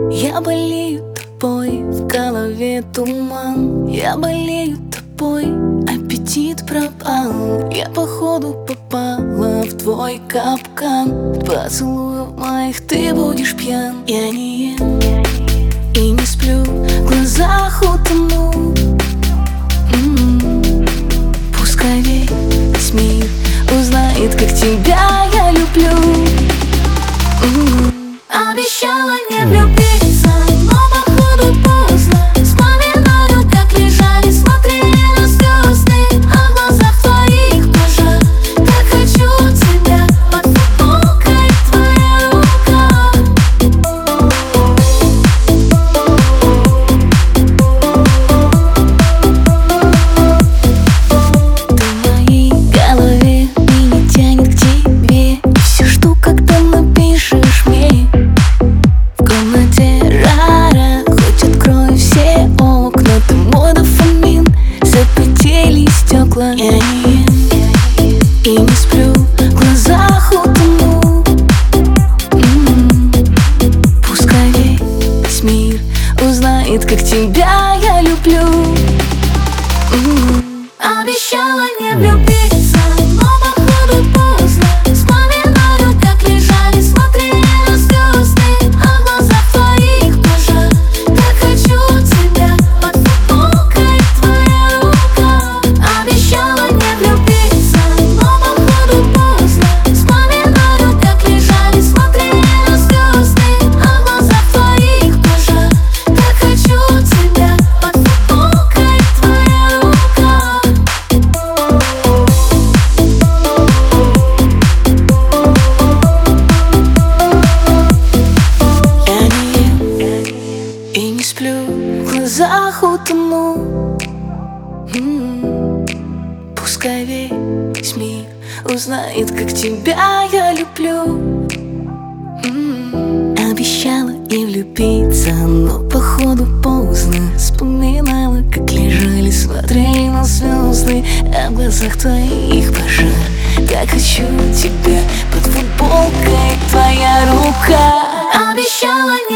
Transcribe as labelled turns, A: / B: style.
A: Я болею тобой, в голове туман. Я болею тобой, аппетит пропал. Я походу попала в твой капкан. Поцелуев моих ты будешь пьян. Я не ем и не сплю, в глазах утону. Пускай весь мир узнает, как тебя я люблю. Обещала не влюбиться, но походу поздно. Вспоминаю, как лежали, смотрели на звезды, а в глазах твоих пожар. Так хочу тебя, под футболкой твоя рука. Ты в моей голове, меня тянет к тебе. И все жду, когда напишешь мне. Я не ем и не сплю, в глазах утону. Пускай весь мир узнает, как тебя я люблю. Обещала не влюбиться, но походу поздно. Вспоминаю, как лежали, смотрели на звезды, а в глазах твоих пожар. Так хочу тебя, под футболкой твоя рука. Обещала не влюбиться, но походу поздно. Вспоминаю, как лежали, смотрели на звезды, а в глазах твоих пожар. Так хочу тебя, под футболкой твоя рука. Я не ем и не сплю, в глазах утону. Пускай весь мир узнает, как тебя я люблю. Обещала не влюбиться, но походу поздно. Вспоминала, как лежали, смотрели на звезды, а в глазах твоих пожар. Так хочу тебя, под футболкой твоя рука. Обещала не